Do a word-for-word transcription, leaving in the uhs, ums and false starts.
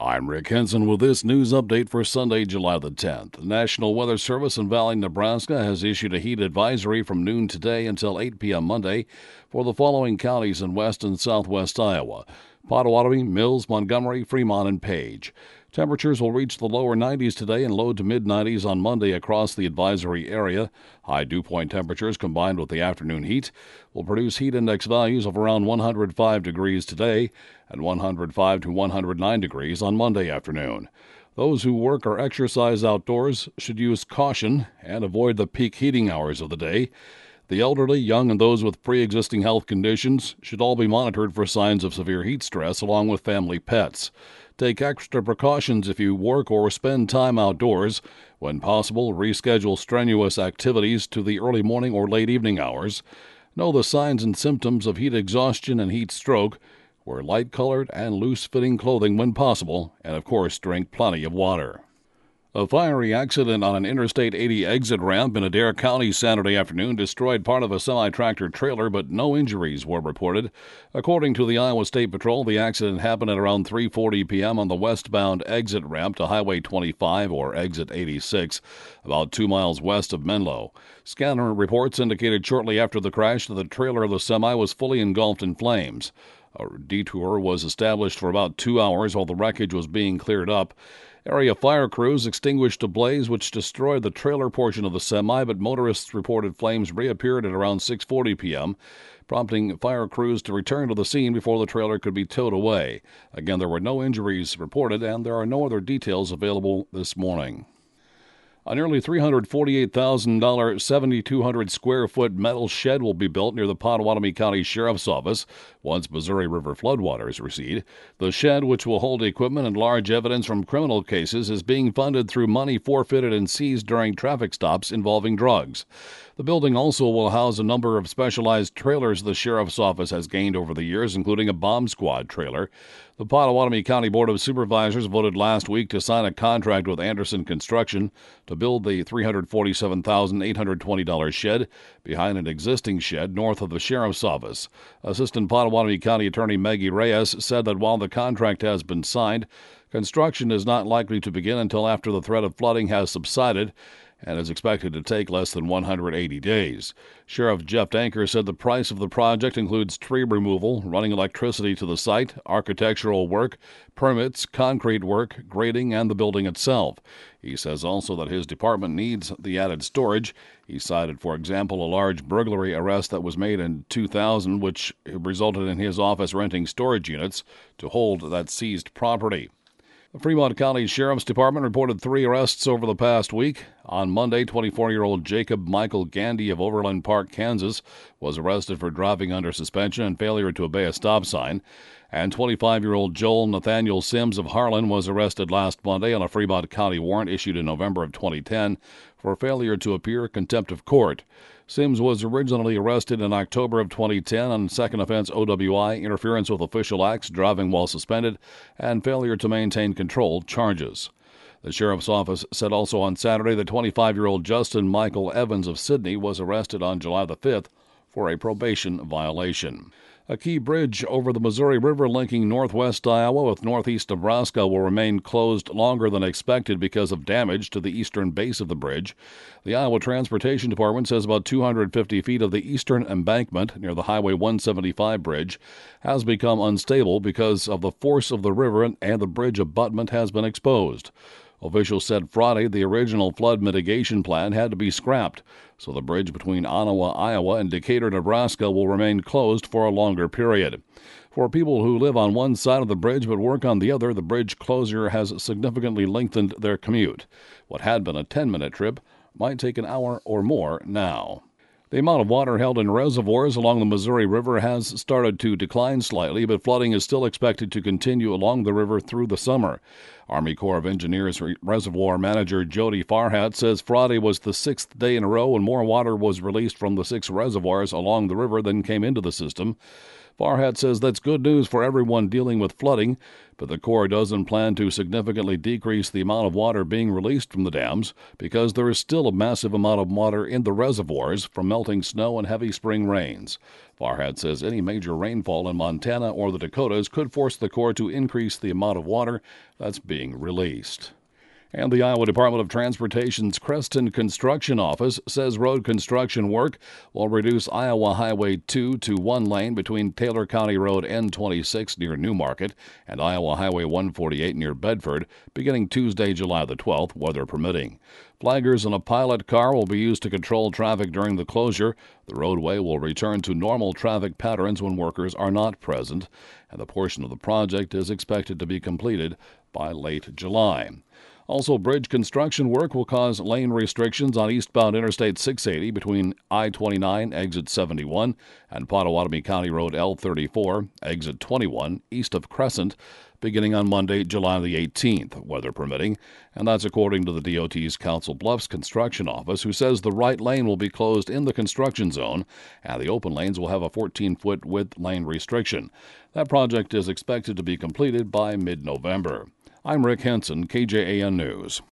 I'm Rick Henson with this news update for Sunday, July the tenth. The National Weather Service in Valley, Nebraska has issued a heat advisory from noon today until eight p.m. Monday for the following counties in west and southwest Iowa: Pottawatomie, Mills, Montgomery, Fremont, and Page. Temperatures will reach the lower nineties today and low to mid-nineties on Monday across the advisory area. High dew point temperatures combined with the afternoon heat will produce heat index values of around one hundred five degrees today and one hundred five to one hundred nine degrees on Monday afternoon. Those who work or exercise outdoors should use caution and avoid the peak heating hours of the day. The elderly, young, and those with pre-existing health conditions should all be monitored for signs of severe heat stress, along with family pets. Take extra precautions if you work or spend time outdoors. When possible, reschedule strenuous activities to the early morning or late evening hours. Know the signs and symptoms of heat exhaustion and heat stroke. Wear light-colored and loose-fitting clothing when possible, and of course, drink plenty of water. A fiery accident on an Interstate eighty exit ramp in Adair County Saturday afternoon destroyed part of a semi-tractor trailer, but no injuries were reported. According to the Iowa State Patrol, the accident happened at around three forty p.m. on the westbound exit ramp to Highway twenty-five, or Exit eighty-six, about two miles west of Menlo. Scanner reports indicated shortly after the crash that the trailer of the semi was fully engulfed in flames. A detour was established for about two hours while the wreckage was being cleared up. Area fire crews extinguished a blaze which destroyed the trailer portion of the semi, but motorists reported flames reappeared at around six forty p.m., prompting fire crews to return to the scene before the trailer could be towed away. Again, there were no injuries reported, and there are no other details available this morning. A nearly three hundred forty-eight thousand dollars, seven thousand two hundred square foot metal shed will be built near the Pottawatomie County Sheriff's Office once Missouri River floodwaters recede. The shed, which will hold equipment and large evidence from criminal cases, is being funded through money forfeited and seized during traffic stops involving drugs. The building also will house a number of specialized trailers the Sheriff's Office has gained over the years, including a bomb squad trailer. The Pottawatomie County Board of Supervisors voted last week to sign a contract with Anderson Construction to build the three hundred forty-seven thousand eight hundred twenty dollars shed behind an existing shed north of the Sheriff's Office. Assistant Pottawatomie County Attorney Maggie Reyes said that while the contract has been signed, construction is not likely to begin until after the threat of flooding has subsided and is expected to take less than one hundred eighty days. Sheriff Jeff Danker said the price of the project includes tree removal, running electricity to the site, architectural work, permits, concrete work, grading, and the building itself. He says also that his department needs the added storage. He cited, for example, a large burglary arrest that was made in two thousand, which resulted in his office renting storage units to hold that seized property. The Fremont County Sheriff's Department reported three arrests over the past week. On Monday, twenty-four-year-old Jacob Michael Gandy of Overland Park, Kansas, was arrested for driving under suspension and failure to obey a stop sign. And twenty-five-year-old Joel Nathaniel Sims of Harlan was arrested last Monday on a Fremont County warrant issued in November of twenty ten for failure to appear contempt of court. Sims was originally arrested in October of twenty ten on second offense O W I, interference with official acts, driving while suspended, and failure to maintain control charges. The Sheriff's Office said also on Saturday that twenty-five-year-old Justin Michael Evans of Sidney was arrested on July the fifth for a probation violation. A key bridge over the Missouri River linking northwest Iowa with northeast Nebraska will remain closed longer than expected because of damage to the eastern base of the bridge. The Iowa Transportation Department says about two hundred fifty feet of the eastern embankment near the Highway one seventy-five bridge has become unstable because of the force of the river, and the bridge abutment has been exposed. Officials said Friday the original flood mitigation plan had to be scrapped, so the bridge between Ottawa, Iowa, and Decatur, Nebraska will remain closed for a longer period. For people who live on one side of the bridge but work on the other, the bridge closure has significantly lengthened their commute. What had been a ten-minute trip might take an hour or more now. The amount of water held in reservoirs along the Missouri River has started to decline slightly, but flooding is still expected to continue along the river through the summer. Army Corps of Engineers Reservoir Manager Jody Farhat says Friday was the sixth day in a row when more water was released from the six reservoirs along the river than came into the system. Farhat says that's good news for everyone dealing with flooding, but the Corps doesn't plan to significantly decrease the amount of water being released from the dams because there is still a massive amount of water in the reservoirs from melting snow and heavy spring rains. Farhat says any major rainfall in Montana or the Dakotas could force the Corps to increase the amount of water that's being released. And the Iowa Department of Transportation's Creston Construction Office says road construction work will reduce Iowa Highway two to one lane between Taylor County Road N twenty-six near Newmarket and Iowa Highway one forty-eight near Bedford, beginning Tuesday, July the twelfth, weather permitting. Flaggers and a pilot car will be used to control traffic during the closure. The roadway will return to normal traffic patterns when workers are not present, and the portion of the project is expected to be completed by late July. Also, bridge construction work will cause lane restrictions on eastbound Interstate six eighty between I twenty-nine, exit seventy-one, and Pottawatomie County Road L thirty-four, exit twenty-one, east of Crescent, beginning on Monday, July the eighteenth, weather permitting, and that's according to the D O T's Council Bluffs Construction Office, who says the right lane will be closed in the construction zone, and the open lanes will have a fourteen-foot width lane restriction. That project is expected to be completed by mid-November. I'm Rick Henson, K J A N News.